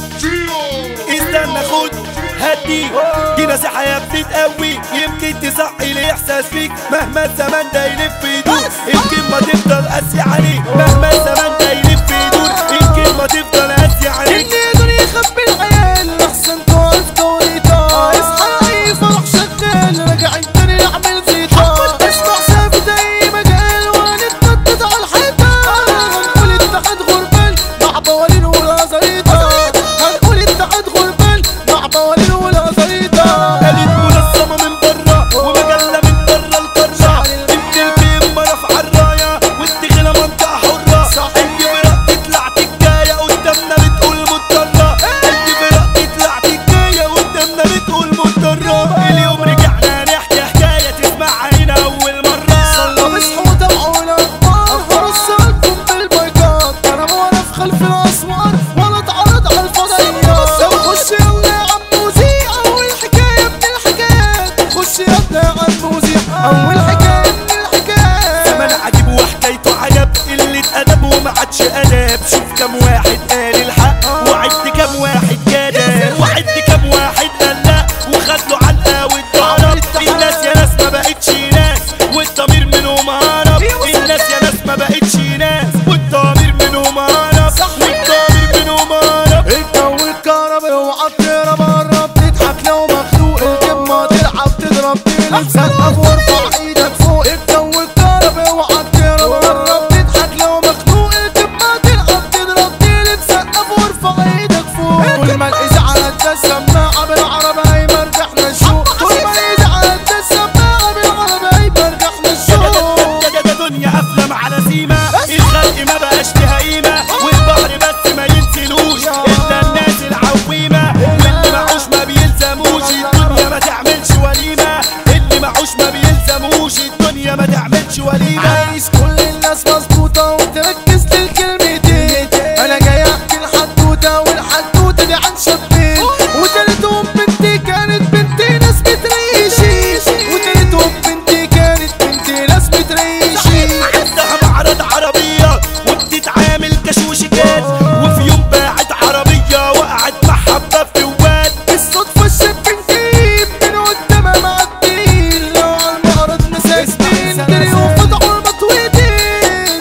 استنى خد هدي دي نصيحة يا ابني تقوي، يمكن تصحي الإحساس فيك مهما الزمان ده يلف يدور، يمكن ما تفضل قاسي عليك مهما الزمان ده يلف يدور، يمكن ما تفضل قاسي عليك. اللي يقدر يخبي العيال أحسن تقف توريطة، اصحى أي فرح شغال راجعين تاني نعمل زيطة، اسمع ثابت أي مجال ونتنطط على الحيطة، هنقول اتحاد غربال مع بوالين والأزاريطة، هنقول اتحاد غربال مع بوالين والأزاريطة. قالت منظمة من برا ومجلة من برا القارة، انت البيم رافعة الراية وانت غلا منطقة حرة، انت فرق تطلع تكاية قدامنا بتقول مضطرة، انت فرق تطلع تكاية قدامنا بتقول مضطرة. اليوم رجعنا نحكي حكاية تسمعها هنا أول مرة. صلوا اصحوا تابعوا الأخبار، هرسلكم بالبايكات، أنا ما أعرف خلف الأسوار ولا اتعرض على الفضائيات. طب خش يلا يا عم موزيع أول حكاية من الحكايات، خش يلا يا عم موزيع أول حكاية من الحكايات. زمان عجيب وحكايته عجب، قلة أدب وما عادش أدب، شوف كم واحد قال الحق وعد كم واحد كذب، وعد كم واحد قال لا وخد له علقة واتضرب. الناس يا ناس ما بقتش ناس والضمير منهم هرب، الناس يا ناس ما بقتش ناس والضمير منهم هرب، والضمير منهم هرب. الجو الكهرباء اوعى تهرب، قرب تضحك لو مخنوق، الكلمة تلعب تضرب تقلب سقف وارفع ايدك فوق. الجو الكهرباء اوعى تهرب، قرب تضحك لو مخنوق، الكلمة تلعب تضرب تقلب سقف وارفع ايدك فوق. طول ما الإذاعة ده السماعة بالعربي هيمرجحنا الشوق، طول ما الإذاعة ده السماعة بالعربي هيمرجحنا الشوق. ده دنيا أفلام على سيما، الخلق ما بقاش ليها قيمة، والبحر بس ما ينزلوش إلا الناس العويمة، واللي معوش ما بيلزموش الدنيا ما تعملش وليمة، اللي معوش ما بيلزموش الدنيا ما تعملش وليمة. عايز كل الناس مظبوطة وتركز للكلمتين، أنا جاي أحكي الحدوتة والحدوتة دي عن شابين، وتالتهم بنتي كانت بنتي ناس بتريشي، وتالتهم بنتي كانت بنتي ناس بتريشي. عندها معرض عربية وبتتعامل كشوشكات، وفي يوم باعت عربية وقعت محبة في واد، الصدفة الشاب نجيب من قدامها معدين، لو على المعرض مساكين دريوا فتحوا المطويتين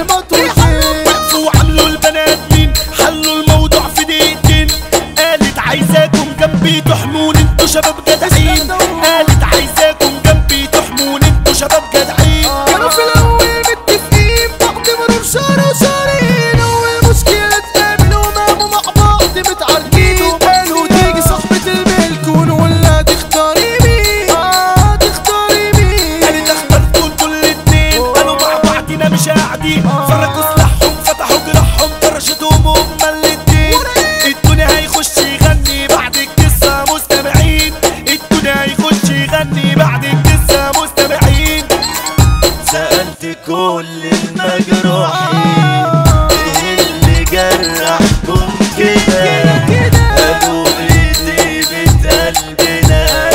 وقفوا وعملوا البنات مين حلوا الموضوع في دقيقتين، قالت عايزاكم جنبي تحمون انتوا شباب جدعين، قالت عايزاكم جنبي تحمون انتوا شباب جدعين. كانوا في الأول متفقين بعد مرور شهر وشهرين، أول مشكلة اتقابلوا وماموا مع بعض متعاركين، وقالوا تيجي صاحبة الملك ونقول لها تختاري مين؟ تختاري مين؟ قالت اخترتوا انتوا الاتنين، قالوا مع بعضنا مش قاعدين، فرقوا سلاحهم فتحوا جراحهم طرشتهم هما الاتنين. الدنيا هيخش يغني بعد القصة مستمعين، الدنيا هيخش يغني بعد القصة مستمعين. سألت كل المجروحين ايه اللي جرحكم كده، قالوا بطيبة قلبنا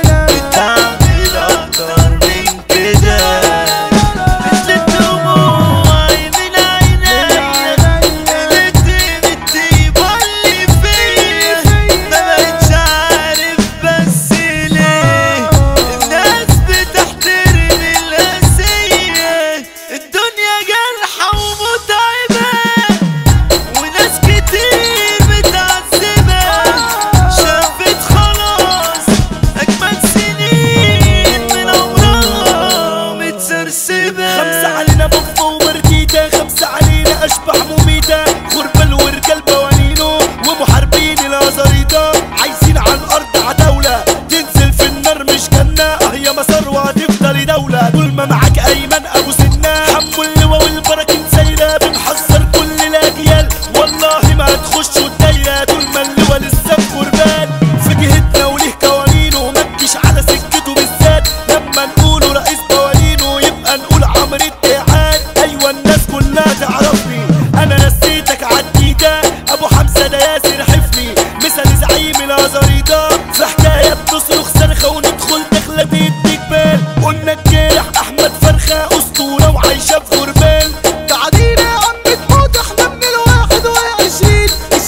بتعمل أكتر من كده، مثل الدموع من عينيا قلت بالطيبة اللي فيا، ما بقتش عارف بس ليه الناس بتحترم القاسية. الدنيا جرحة ومتعبة وناس كتير متعذبة، شافت خلاص أجمل سنين من عمرها متسرسبة. خمسة علينا بفة ومرديدة، خمسة علينا أشبح مميتة، غربال ورجال بوانينو ومحاربين الأزاريطة، عايزين على الأرض عتاولة تنزل في النار مش جنة، هي مسار وهتفضل دولة طول ما معاك أيمن أبو سنة، حمو اللواء والبراكين سايرة، بنحذر كل الأجيال والله ما هتخشوا الدايرة طول ما اللواء لسه في غربال، في جهتنا وليه قوانينه متجيش على سكته بالذات، لما نقوله رئيس قوانينه يبقى نقول عمرو التعاد. أيوة الناس كلها تعرفني أنا نسيتك عديدة، أبو حمزة ده ياسر حفني مثل زعيم الأزاريطة، في حكاية بتصرخ صرخة وندخل دخلة بيدي جبال، قلنا الجارح أحمد فرخة أسطورة وعايشة في غربال. تعدينا يا عم تموت احنا من ال21، الست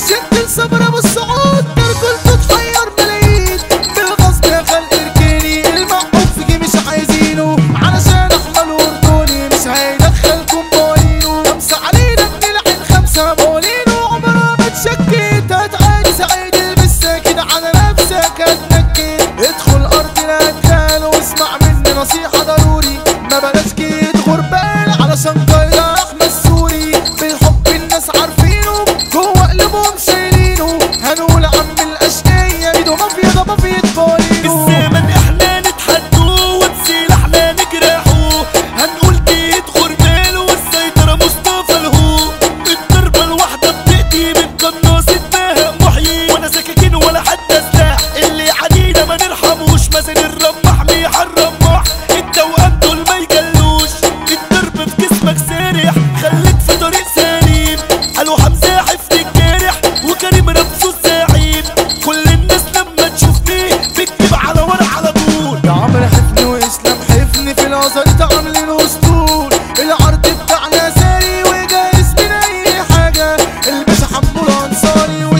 الصبر ابو السعود تركلته تحير ملايين بالغصب يا خلق اركيني المحبوب فيكي مش عايزينه علشان احمل وردوني مش هيدخلكم بولينو خمسة علينا بنلعن خمسة بولينو عمرها ما اتشكيت هتعاني سعيد بالساكن على نفسك هتنكد ادخل ارض الادخال واسمع مني نصيحة ضروري ما بلاش كيد غربال علشان قايلة احمد سوري بالحب الناس عارفينه جوه قلبهم شايلينه هنقول عم الاشقية ايده مافيا ده مافيا بولينو الزمن احنا نتحدوه وتسيل احنا نجرحوه هنقول ديت غربال والسيطرة مصطفى الهو الضربة الواحدة بتأتي من قناص الدهق محيي ولا سكاكين ولا حتى سلاح اللي عدينا ما نرحموش مازن الرمح بيحرم مح التوأم دول ما يجلوش الضرب في جسمك سارح خليك في طريق سليم قالوا حمزة حفني الجارح وكريم رمزه الزعيم كل الناس لما تشوفني بتكتب على ورق على طول ده عمرو حفني واسلام حفني في الازهر عاملين اسطول العرض بتاعنا ساري وجاهز من اي حاجه الباشا حمو الانصاري